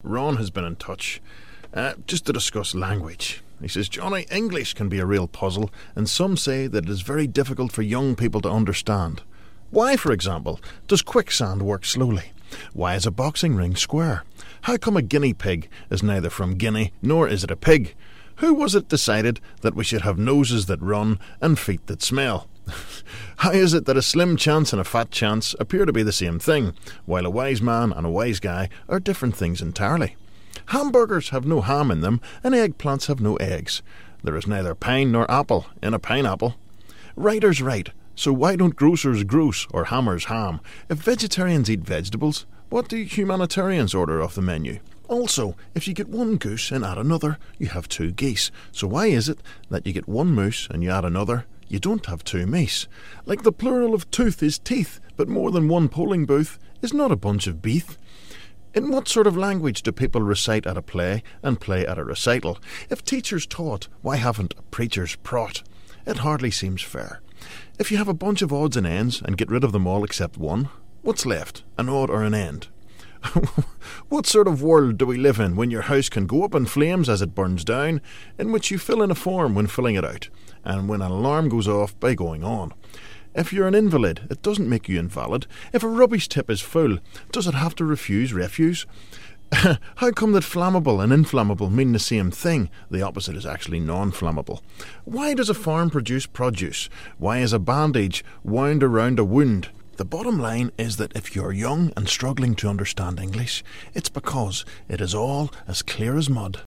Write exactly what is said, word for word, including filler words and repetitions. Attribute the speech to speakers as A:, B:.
A: Ron has been in touch, uh, just to discuss language. He says, Johnny, English can be a real puzzle, and some say that it is very difficult for young people to understand. Why, for example, does quicksand work slowly? Why is a boxing ring square? How come a guinea pig is neither from Guinea nor is it a pig? Who was it decided that we should have noses that run and feet that smell? How is it that a slim chance and a fat chance appear to be the same thing, while a wise man and a wise guy are different things entirely? Hamburgers have no ham in them, and eggplants have no eggs. There is neither pine nor apple in a pineapple. Writers write, so why don't grocers grouse or hammers ham? If vegetarians eat vegetables, what do humanitarians order off the menu? Also, if you get one goose and add another, you have two geese. So why is it that you get one moose and you add another, you don't have two meese? Like the plural of tooth is teeth, but more than one polling booth is not a bunch of beef. In what sort of language do people recite at a play and play at a recital? If teachers taught, why haven't preachers praught? It hardly seems fair. If you have a bunch of odds and ends and get rid of them all except one, what's left, an odd or an end? What sort of world do we live in when your house can go up in flames as it burns down, in which you fill in a form when filling it out, and when an alarm goes off by going on? If you're an invalid, it doesn't make you invalid. If a rubbish tip is full, does it have to refuse refuse? How come that flammable and inflammable mean the same thing? The opposite is actually non-flammable. Why does a farm produce produce? Why is a bandage wound around a wound? The bottom line is that if you're young and struggling to understand English, it's because it is all as clear as mud.